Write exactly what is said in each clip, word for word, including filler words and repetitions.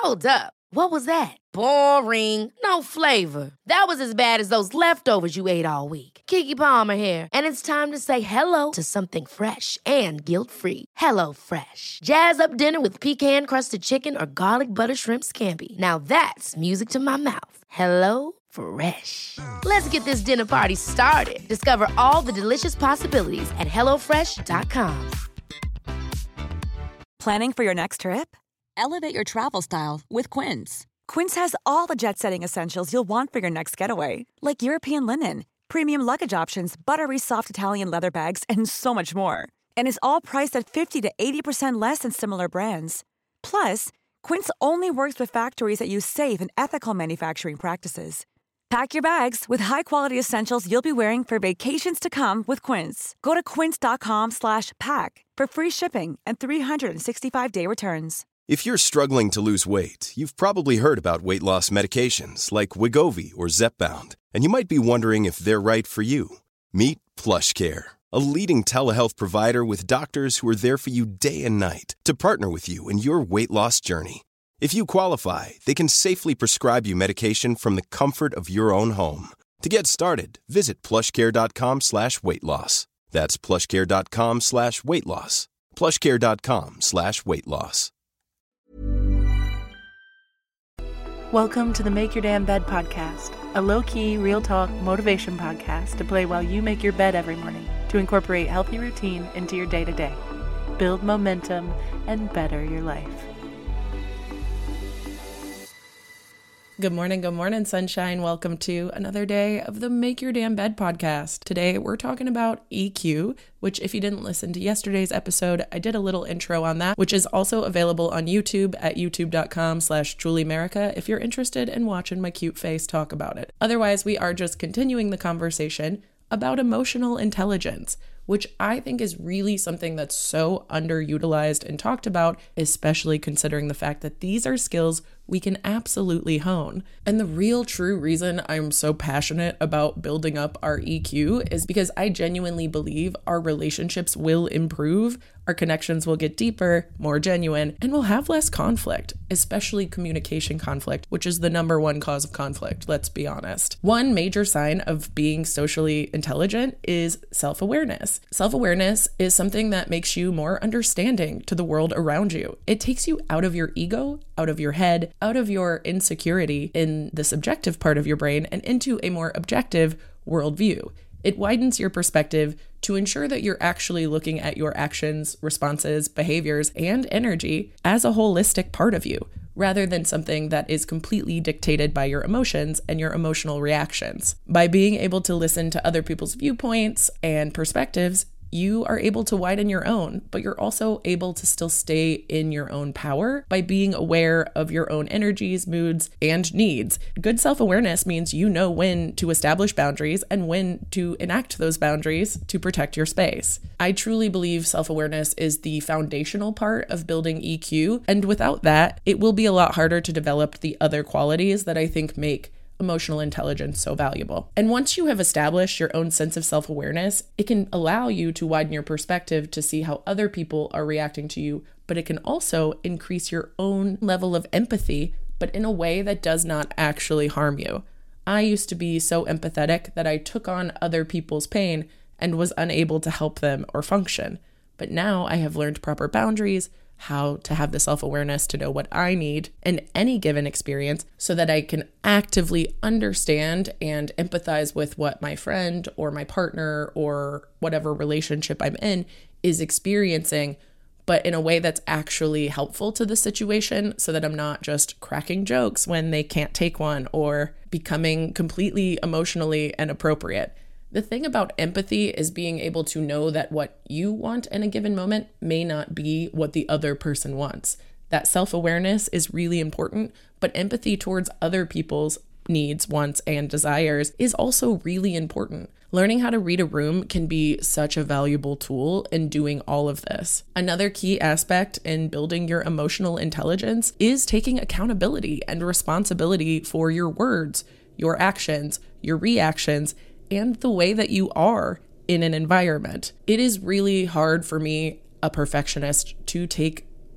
Hold up. What was that? Boring. No flavor. That was as bad as those leftovers you ate all week. Keke Palmer here, and it's time to say hello to something fresh and guilt-free. Hello Fresh. Jazz up dinner with pecan-crusted chicken or garlic butter shrimp scampi. Now that's music to my mouth. Hello Fresh. Let's get this dinner party started. Discover all the delicious possibilities at hello fresh dot com. Planning for your next trip? Elevate your travel style with Quince. Quince has all the jet-setting essentials you'll want for your next getaway, like European linen, premium luggage options, buttery soft Italian leather bags, and so much more. And is all priced at fifty to eighty percent less than similar brands. Plus, Quince only works with factories that use safe and ethical manufacturing practices. Pack your bags with high-quality essentials you'll be wearing for vacations to come with Quince. Go to quince.com slash pack for free shipping and three sixty-five day returns. If you're struggling to lose weight, you've probably heard about weight loss medications like Wegovy or Zepbound, and you might be wondering if they're right for you. Meet PlushCare, a leading telehealth provider with doctors who are there for you day and night to partner with you in your weight loss journey. If you qualify, they can safely prescribe you medication from the comfort of your own home. To get started, visit plushcare.com slash weight loss. That's plushcare.com slash weight loss. plushcare.com slash weight loss. Welcome to the Make Your Damn Bed podcast, a low-key, real-talk motivation podcast to play while you make your bed every morning to incorporate healthy routine into your day-to-day, build momentum, and better your life. Good morning, good morning, sunshine. Welcome to another day of the Make Your Damn Bed podcast. Today, we're talking about E Q, which if you didn't listen to yesterday's episode, I did a little intro on that, which is also available on YouTube at youtube.com slash juliemerica if you're interested in watching my cute face talk about it. Otherwise, we are just continuing the conversation about emotional intelligence, which I think is really something that's so underutilized and talked about, especially considering the fact that these are skills we can absolutely hone. And the real true reason I'm so passionate about building up our E Q is because I genuinely believe our relationships will improve, our connections will get deeper, more genuine, and we'll have less conflict, especially communication conflict, which is the number one cause of conflict, let's be honest. One major sign of being socially intelligent is self-awareness. Self-awareness is something that makes you more understanding to the world around you. It takes you out of your ego, out of your head, out of your insecurity in the subjective part of your brain and into a more objective worldview. It widens your perspective to ensure that you're actually looking at your actions, responses, behaviors, and energy as a holistic part of you, rather than something that is completely dictated by your emotions and your emotional reactions. By being able to listen to other people's viewpoints and perspectives, you are able to widen your own, but you're also able to still stay in your own power by being aware of your own energies, moods, and needs. Good self-awareness means you know when to establish boundaries and when to enact those boundaries to protect your space. I truly believe self-awareness is the foundational part of building E Q, and without that, it will be a lot harder to develop the other qualities that I think make emotional intelligence so valuable. And once you have established your own sense of self-awareness, it can allow you to widen your perspective to see how other people are reacting to you, but it can also increase your own level of empathy, but in a way that does not actually harm you. I used to be so empathetic that I took on other people's pain and was unable to help them or function. But now I have learned proper boundaries, how to have the self-awareness to know what I need in any given experience so that I can actively understand and empathize with what my friend or my partner or whatever relationship I'm in is experiencing, but in a way that's actually helpful to the situation so that I'm not just cracking jokes when they can't take one or becoming completely emotionally inappropriate. The thing about empathy is being able to know that what you want in a given moment may not be what the other person wants. That self-awareness is really important, but empathy towards other people's needs, wants, and desires is also really important. Learning how to read a room can be such a valuable tool in doing all of this. Another key aspect in building your emotional intelligence is taking accountability and responsibility for your words, your actions, your reactions, and the way that you are in an environment. It is really hard for me, a perfectionist, to take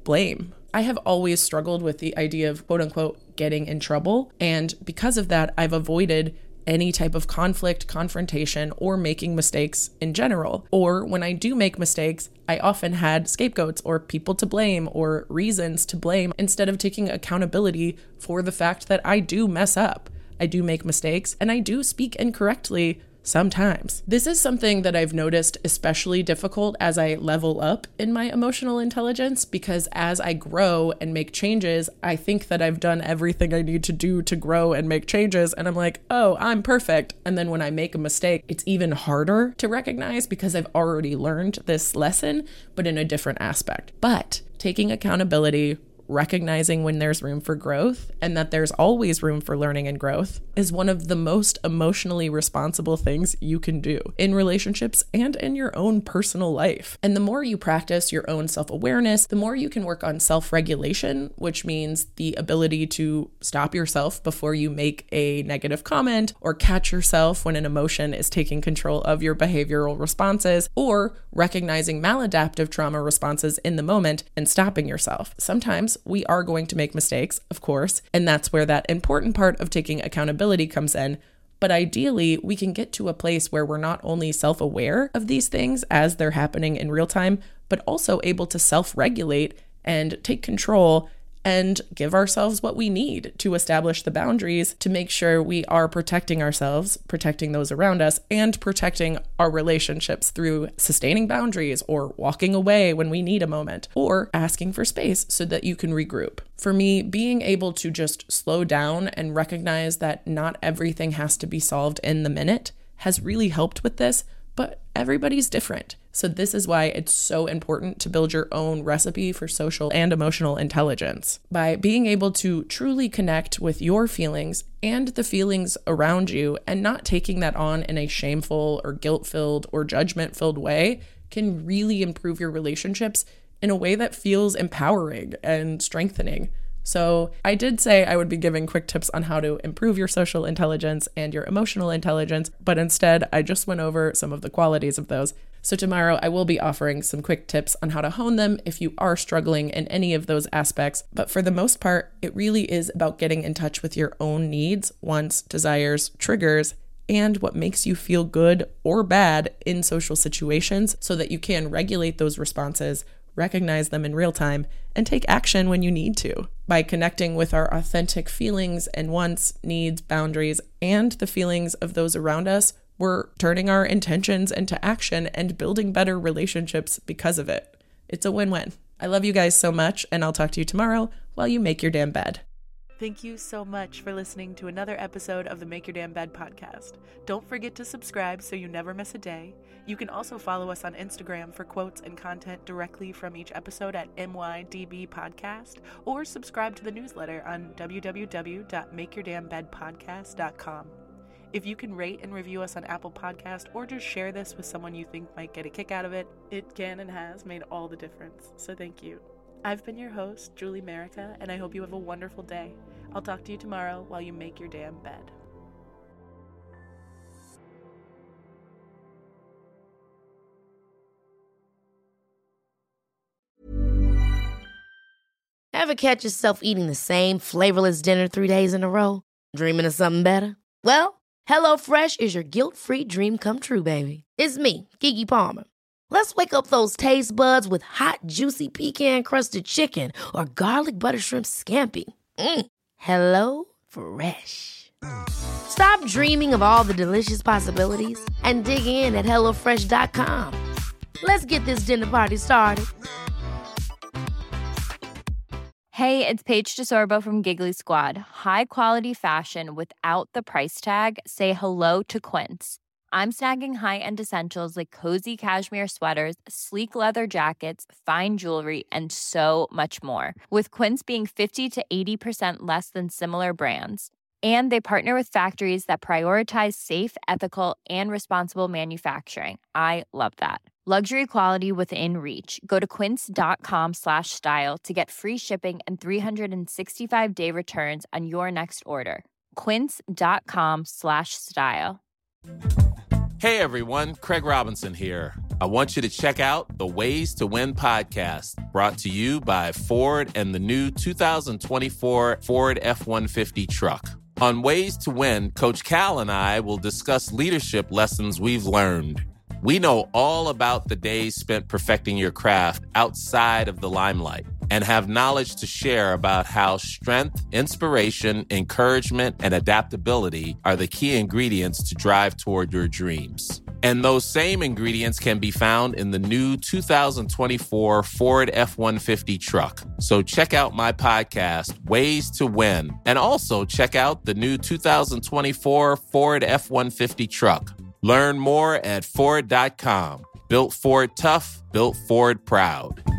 blame. I have always struggled with the idea of quote unquote getting in trouble. And because of that, I've avoided any type of conflict, confrontation, or making mistakes in general. Or when I do make mistakes, I often had scapegoats or people to blame or reasons to blame instead of taking accountability for the fact that I do mess up. I do make mistakes and I do speak incorrectly sometimes. This is something that I've noticed especially difficult as I level up in my emotional intelligence, because as I grow and make changes, I think that I've done everything I need to do to grow and make changes. And I'm like, oh, I'm perfect. And then when I make a mistake, it's even harder to recognize because I've already learned this lesson, but in a different aspect. But taking accountability, recognizing when there's room for growth and that there's always room for learning and growth is one of the most emotionally responsible things you can do in relationships and in your own personal life. And the more you practice your own self-awareness, the more you can work on self-regulation, which means the ability to stop yourself before you make a negative comment or catch yourself when an emotion is taking control of your behavioral responses, or recognizing maladaptive trauma responses in the moment and stopping yourself. Sometimes we are going to make mistakes, of course, and that's where that important part of taking accountability comes in. But ideally, we can get to a place where we're not only self-aware of these things as they're happening in real time, but also able to self-regulate and take control and give ourselves what we need to establish the boundaries to make sure we are protecting ourselves, protecting those around us, and protecting our relationships through sustaining boundaries or walking away when we need a moment or asking for space so that you can regroup. For me, being able to just slow down and recognize that not everything has to be solved in the minute has really helped with this, but everybody's different. So this is why it's so important to build your own recipe for social and emotional intelligence. By being able to truly connect with your feelings and the feelings around you and not taking that on in a shameful or guilt-filled or judgment-filled way can really improve your relationships in a way that feels empowering and strengthening. So I did say I would be giving quick tips on how to improve your social intelligence and your emotional intelligence, but instead I just went over some of the qualities of those. So tomorrow I will be offering some quick tips on how to hone them if you are struggling in any of those aspects. But for the most part, it really is about getting in touch with your own needs, wants, desires, triggers, and what makes you feel good or bad in social situations so that you can regulate those responses, recognize them in real time, and take action when you need to. By connecting with our authentic feelings and wants, needs, boundaries, and the feelings of those around us, we're turning our intentions into action and building better relationships because of it. It's a win-win. I love you guys so much, and I'll talk to you tomorrow while you make your damn bed. Thank you so much for listening to another episode of the Make Your Damn Bed podcast. Don't forget to subscribe so you never miss a day. You can also follow us on Instagram for quotes and content directly from each episode at M Y D B Podcast, or subscribe to the newsletter on w w w dot make your damn bed podcast dot com. If you can rate and review us on Apple Podcast or just share this with someone you think might get a kick out of it, it can and has made all the difference. So thank you. I've been your host, Julie Merica, and I hope you have a wonderful day. I'll talk to you tomorrow while you make your damn bed. Ever catch yourself eating the same flavorless dinner three days in a row? Dreaming of something better? Well, HelloFresh is your guilt-free dream come true, baby. It's me, Keke Palmer. Let's wake up those taste buds with hot, juicy pecan-crusted chicken or garlic butter shrimp scampi. Mm. Hello Fresh. Stop dreaming of all the delicious possibilities and dig in at hello fresh dot com. Let's get this dinner party started. Hey, it's Paige DeSorbo from Giggly Squad. High quality fashion without the price tag. Say hello to Quince. I'm snagging high-end essentials like cozy cashmere sweaters, sleek leather jackets, fine jewelry, and so much more. With Quince being fifty to eighty percent less than similar brands. And they partner with factories that prioritize safe, ethical, and responsible manufacturing. I love that. Luxury quality within reach. Go to quince.com slash style to get free shipping and three sixty-five day returns on your next order. Quince.com slash style. Hey everyone, Craig Robinson here. I want you to check out the Ways to Win podcast, brought to you by Ford and the new two thousand twenty-four Ford F one fifty truck. On Ways to Win, Coach Cal and I will discuss leadership lessons we've learned. We know all about the days spent perfecting your craft outside of the limelight and have knowledge to share about how strength, inspiration, encouragement, and adaptability are the key ingredients to drive toward your dreams. And those same ingredients can be found in the new two thousand twenty-four Ford F one fifty truck. So check out my podcast, Ways to Win, and also check out the new two thousand twenty-four Ford F one fifty truck. Learn more at Ford dot com. Built Ford tough, built Ford proud.